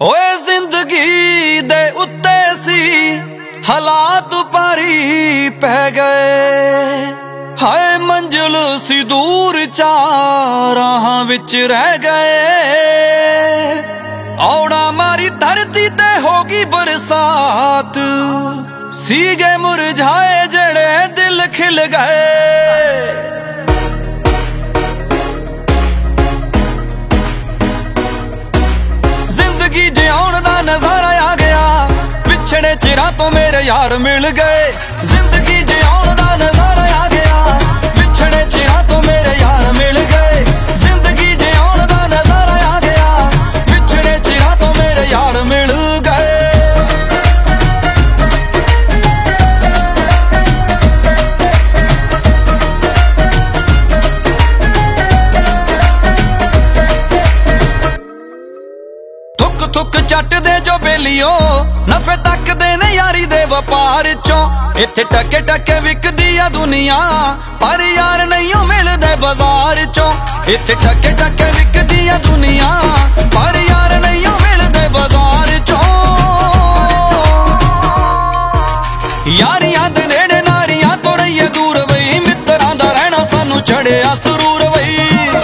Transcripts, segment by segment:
ओए जिंदगी दे उत्ते सी हालात भारी पै गए, हाय मंजिल सी दूर चारां विच रह गए। औड़ा मारी धरती ते होगी बरसात, सीगे मुरझाए जड़े दिल खिल गए। जिंदगी जिउण दा नजारा आ गया, पिछड़े चिरां तो मेरे यार मिल गए। जिंदगी जिउण दा नजारा आ गया, पिछड़े चिरां तो मेरे यार मिल गए। जिंदगी जिउण दा नजारा आ गया, पिछड़े चिरां तो मेरे यार मिल गए। थुक चट दे जो बेलियो नफे तक दे ने यारी दे वपार चों। इत्थे टके टके विकदी आ दुनिया, पर यार नहीं मिलदे बाजार चों। इत्थे टके टके विकदी आ दुनिया, पर यार नहीं मिलदे बाजार चों। यारियां दे नेड़े नारियां तो रहिए दूर बई, मित्रां दा रहना सानू चढ़िया सुरूर बई।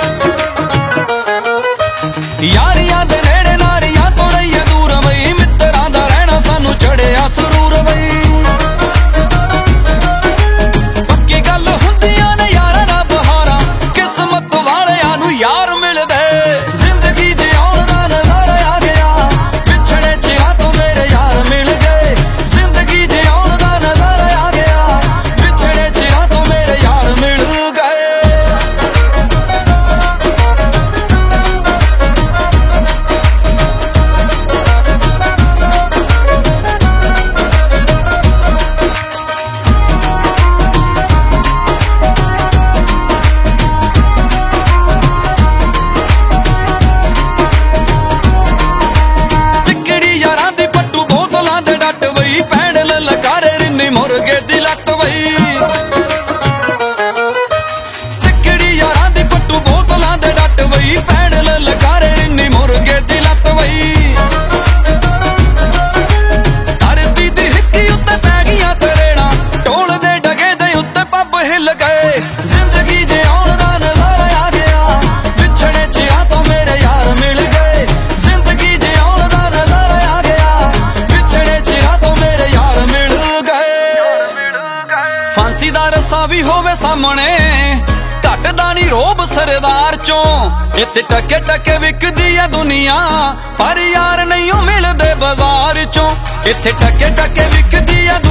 यारियां दे नेड़े नारियां तो रहिए दूर बई, मित्रां दा रहना सानू चढ़िया सुरूर बई। पक्की गल हुंदियां ने यारां दा बहारा, किस्मत वालियां नू यार मिलदे। जिंदगी जिउण दा नजारा आ गया, पिछड़े चिरां तो मेरे यार मिल गए। जिंदगी जिउण दा नजारा आ गया, पिछड़े चिरां तो मेरे यार मिल गए। भैन ललकारे रिन्नी मुर्गे दी लत बई, तिकड़ी यारां दी पट्टू बोतलां दे डट बई। भैन ललकारे रिन्नी मुर्गे दी लत बई। धरती दी हिक्की उत्ते पै गियां तरेड़ां, ढोल दे डगे दे उत्ते पब हिल गए। जिंदगी जिउण दा नजारा आ गया, पिछड़े चिरां तो मेरे यार मिल गए। जिंदगी जिउण दा नजारा आ गया, पिछड़े चिरां तो मेरे यार मिल गए। फांसी दा रस्सा भी होवे सामने, घटदा नी रोब सरदार चों। इत्थे टके टके विकदी आ दुनिया, पर यार नहीं मिलदे बाजार चों। इत्थे टके टके विकदी आ